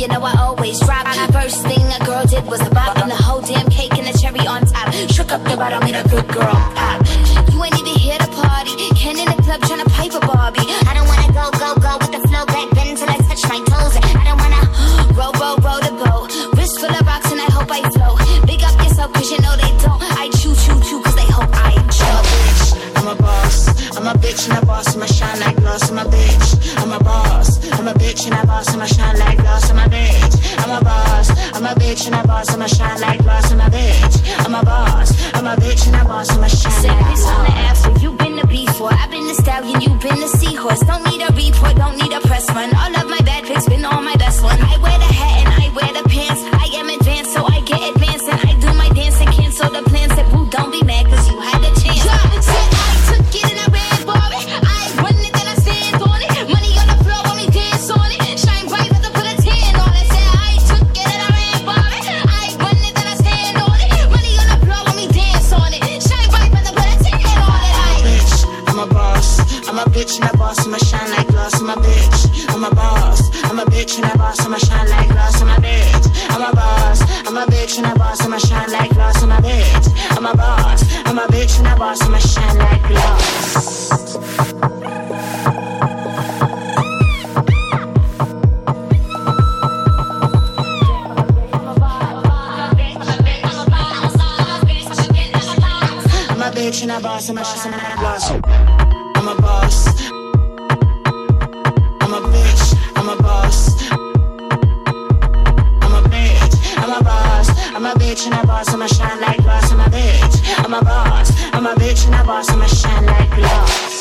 you know I always drop. First thing a girl did was a bop, and the whole damn cake and the cherry on top. Shook up the bottom, made a good girl pop. You ain't even here to party, Ken in the club tryna pipe a Barbie. I don't wanna go with the flow back then till I touch my toes. I don't wanna roll the boat. Wrist full of rocks and I hope I float. Big up yourself cause you know they don't. I chew cause they hope I choke. I'm a boss, I'm a bitch and a boss, I'ma shine like glass, I'm a bitch. I'm a boss, I'm a bitch and a boss, I'ma shine like glass, I'm a bitch. I'm a boss, I'm a bitch and a boss, I'ma shine like glass, I'm a bitch. I'm a boss, I'm a bitch and a boss, I'ma shine like glass. On the after, you been the before, I've been the stallion, you been the seahorse. Don't need a report, don't need a press run. All of my bad pics been all my best one. I wear the hat and I wear the pants. I am advanced, so I get advanced and I do my dance and cancel the plans. Said, boo, don't be mad cause you had a chance. Said I took it and I ran for it. I run it then I stand on it. Money on the floor when we dance on it. Shine bright with a put a tan on it. Said I took it and I ran for it. I run it then I stand on it. Money on the floor when we dance on it. Shine bright with a put a tan on it. Bitch, I'm a boss, I'm a bitch and a boss, I'ma shine like glass, I'm a bitch. I'm a boss, I'm a bitch and a boss, I'ma shine like glass, I'm a bitch. I'm a boss, I'm a bitch and a boss, I'ma shine like glass, I'm a bitch. I'm a boss, I'm a bitch and a boss, I'ma shine like glass. I'm a bitch and a boss, I'ma shine like glass. I'm a boss, I'm a bitch, I'm a boss. I'm a bitch, I'm a boss, I'm a bitch and a boss, I'ma shine like glass, I'm a bitch. I'm a boss, I'm a bitch and a boss, I'ma shine like glass.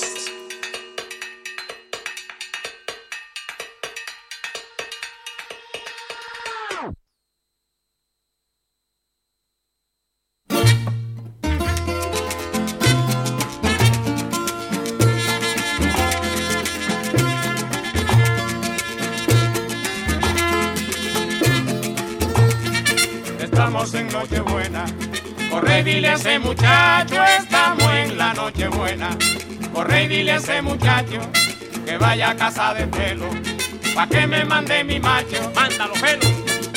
Estamos en Nochebuena, corre y dile a ese muchacho, estamos en la Nochebuena. Corre y dile a ese muchacho que vaya a casa de pelo, pa' que me mande mi macho. Mándalo, pelo.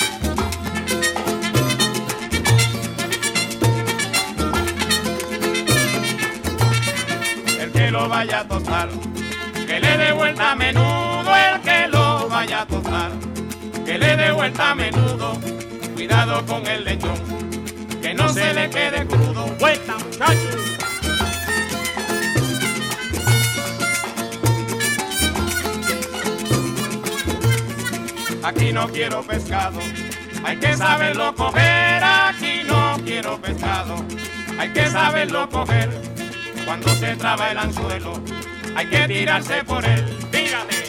El que lo vaya a tostar, que le dé vuelta a menudo. El que lo vaya a tostar, que le dé vuelta a menudo. Cuidado con el lechón, que no se le quede crudo. Vuelta, muchachos. Aquí no quiero pescado, hay que saberlo coger. Aquí no quiero pescado, hay que saberlo coger. Cuando se traba el anzuelo, hay que tirarse por él. Tírate.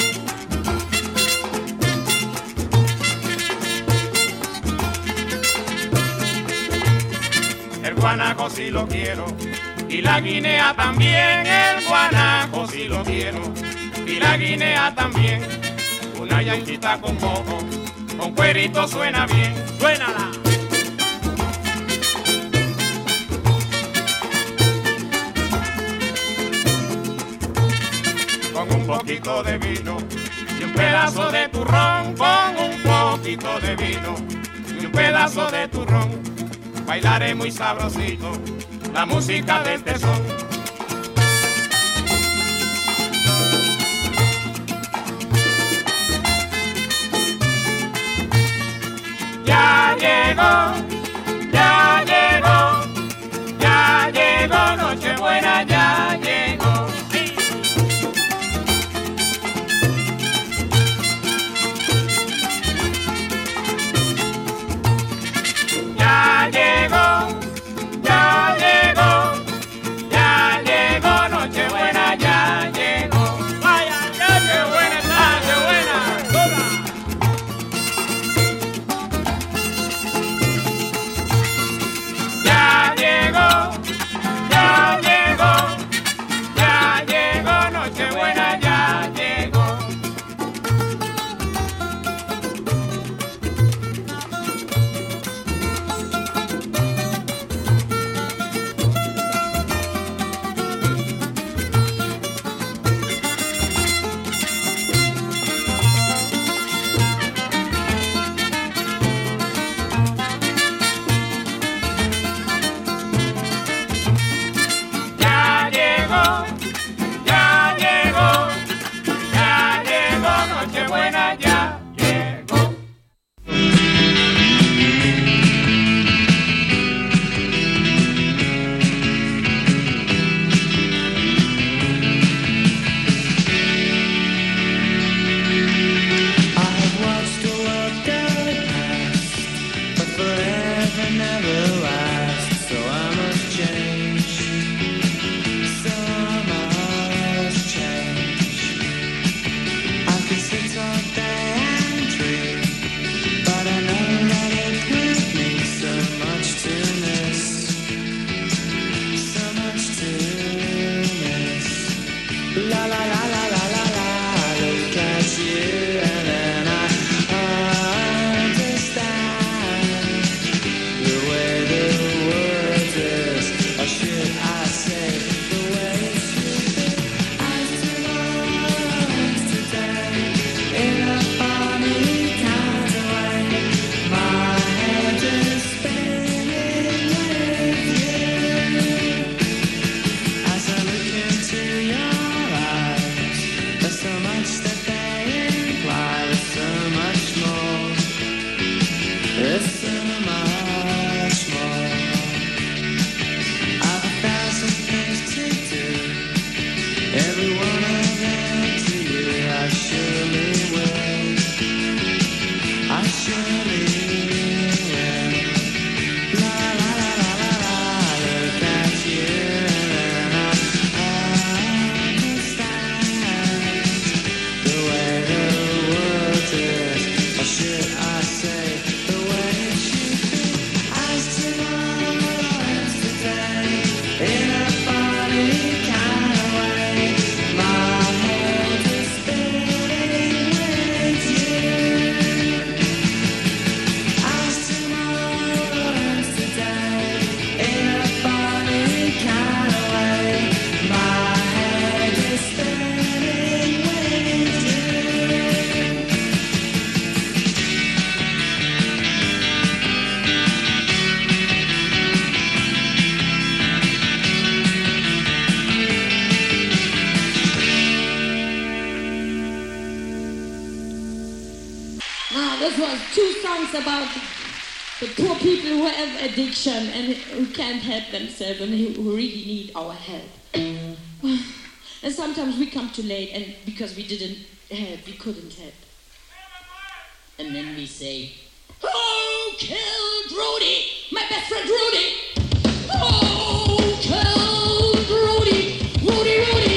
El guanaco sí lo quiero, y la guinea también. El guanaco sí lo quiero, y la guinea también. Una yanquita con coco, con cuerito suena bien. Suénala. Con un poquito de vino y un pedazo de turrón. Con un poquito de vino y un pedazo de turrón. Bailaré muy sabrosito la música del tesón. Ya llegó, ya llegó, ya llegó Nochebuena, ya llegó. Sí. Ya llegó, ya llegó, ya About the poor people who have addiction and who can't help themselves and who really need our help. And sometimes we come too late and because we didn't help, we couldn't help. And then we say, "Who killed Rudy? My best friend Rudy! Who killed Rudy? Rudy, Rudy!"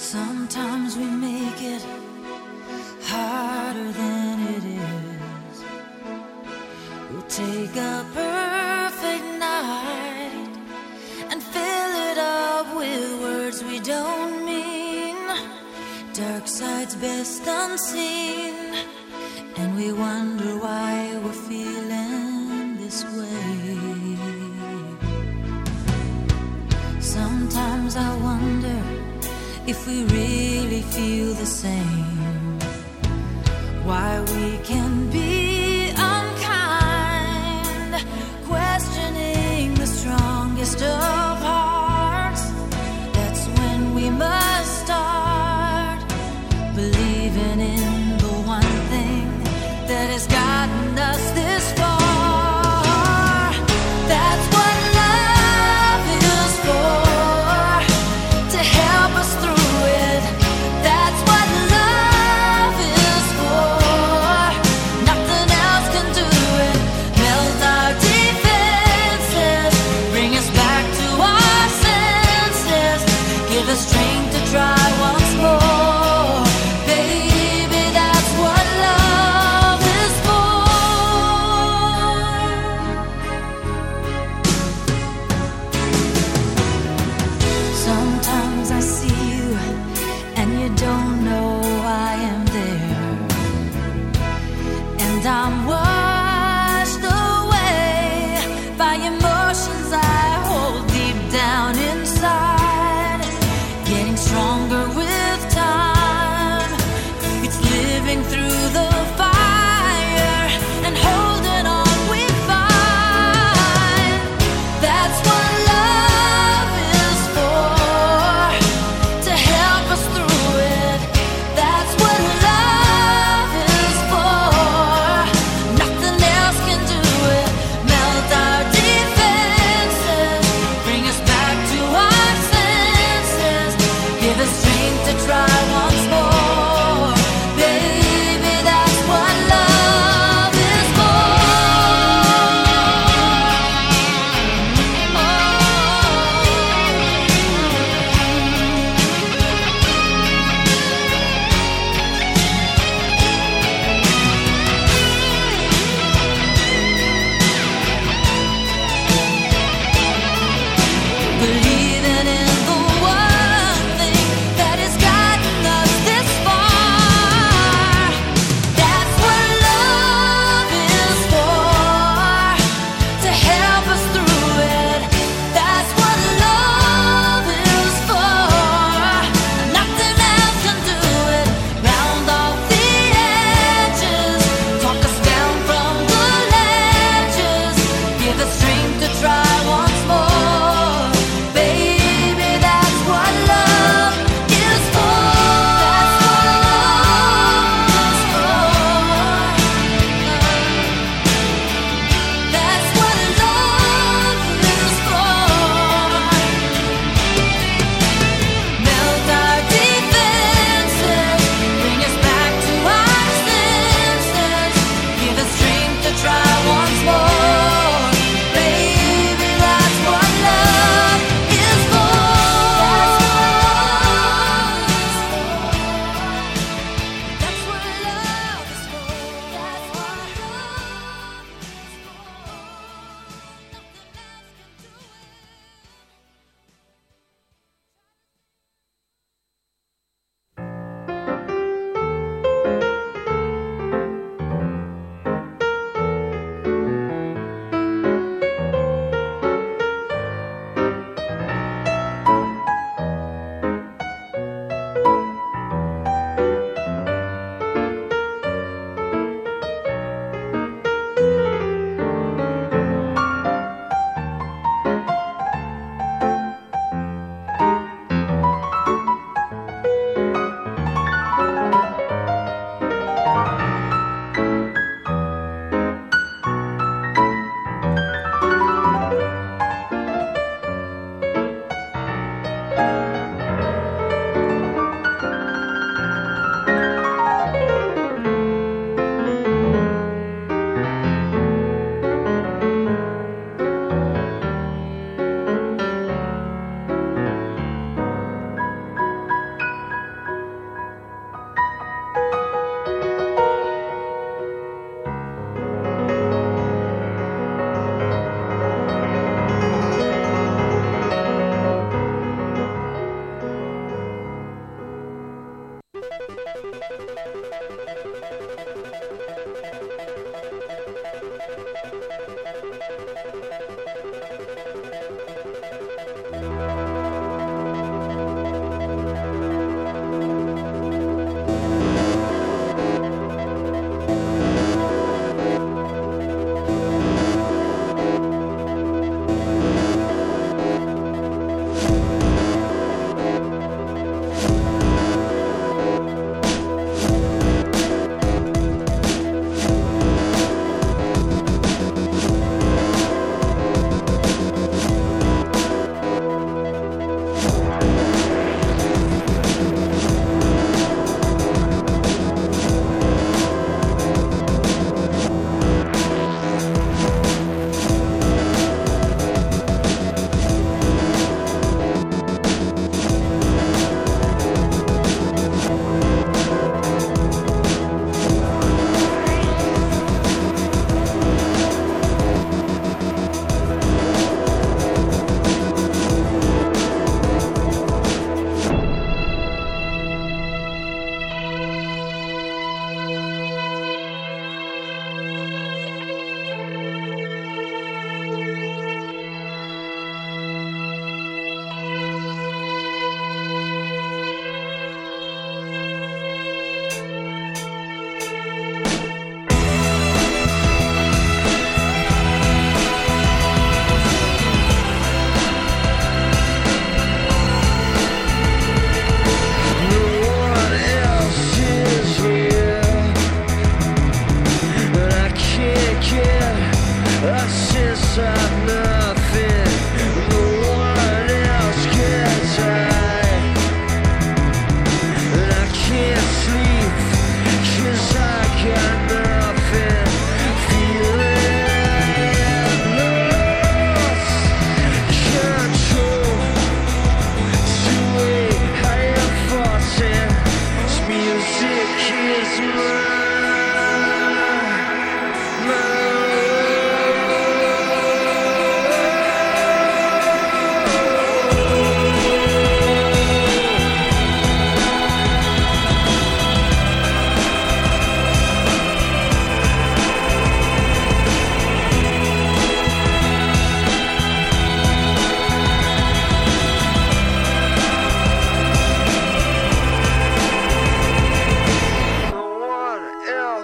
Sometimes we make it harder than it is. We'll take a perfect night and fill it up with words we don't mean. Dark side's best unseen, and we wonder why we're feeling this way. Sometimes I wonder if we really feel the same, why we can be unkind, questioning the strongest of hearts. That's when we must start believing in the one thing that has gotten us this far. That's what love is for, to help us through it. That's what love is for. Nothing else can do it. Melt our defenses, bring us back to our senses, give us strength to try once more. Baby, that's what love is for. Sometimes I see you and you don't know I am there, and I'm washed away by emotions I hold deep down inside, getting stronger with time. It's living through the fire and holding on we find. That's what love is for, to help us through it. That's what love is for. Nothing else can do it. Melt our defenses, bring us back to our senses, give us strength to try once more. Baby, that's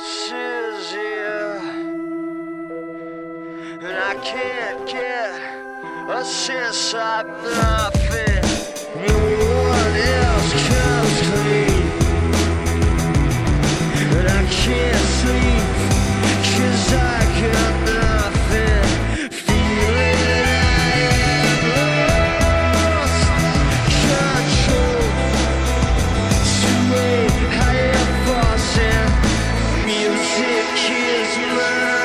is here, and I can't get a sense of nothing. No one else comes clean, and I can't sleep 'cause I got nothing. Feeling I am lost control. Sway higher force and music is mine.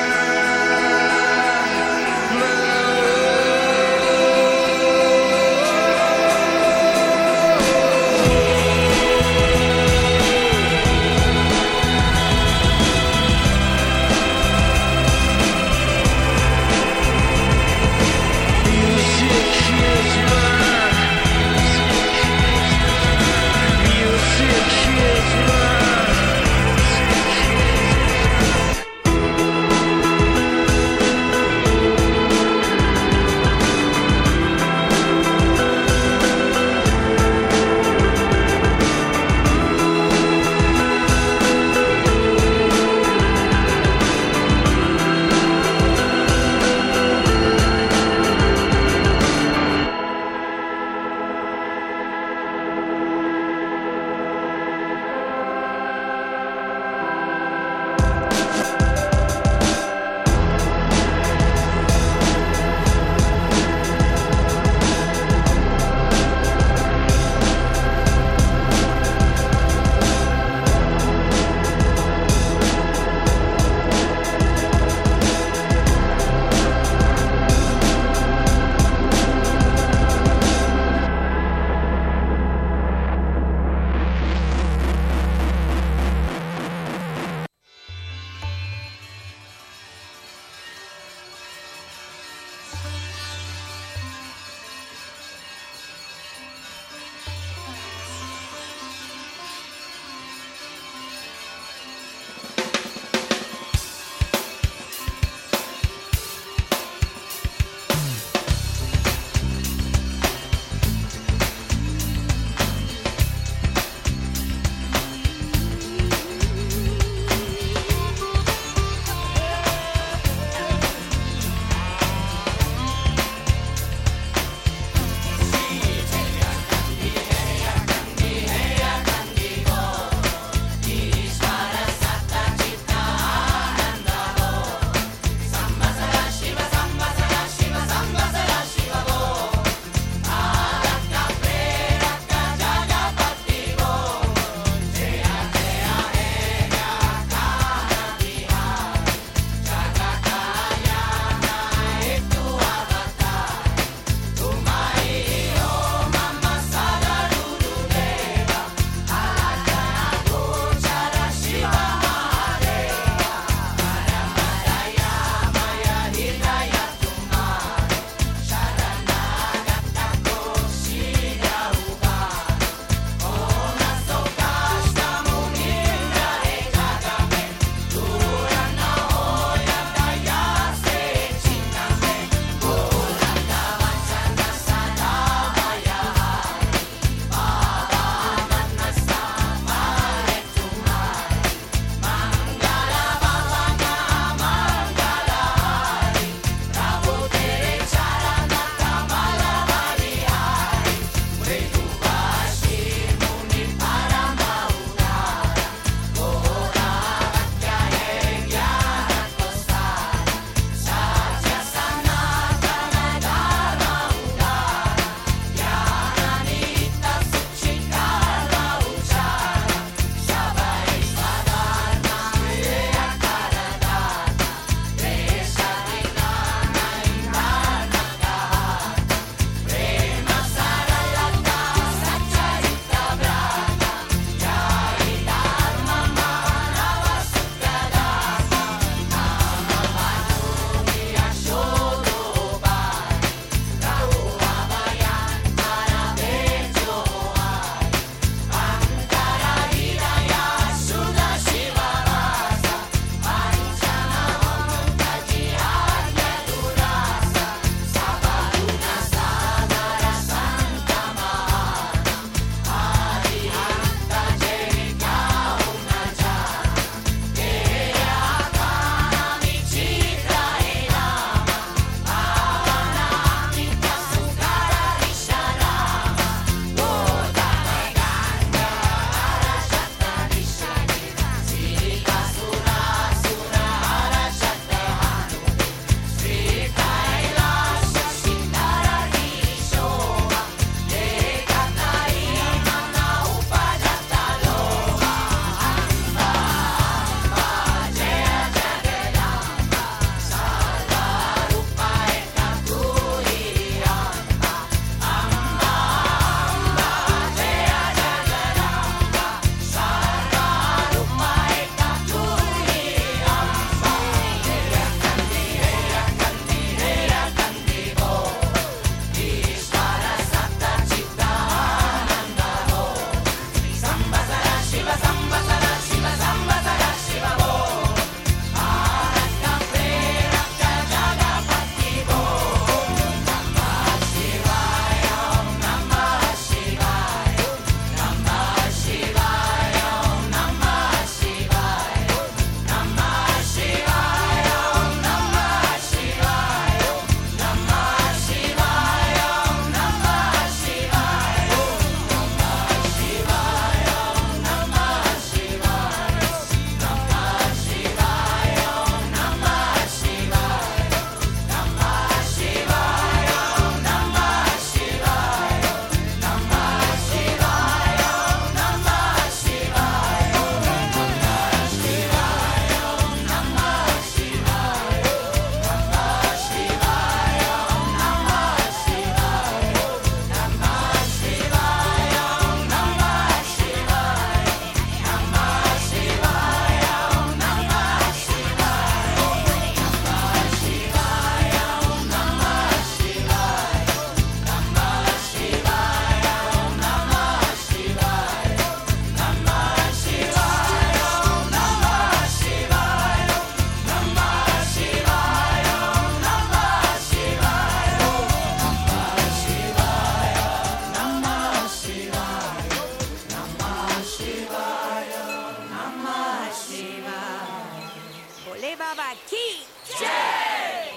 Jai Baba Ki Jai!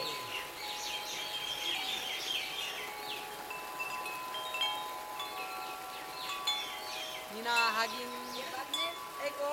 Nina Hagin Eko.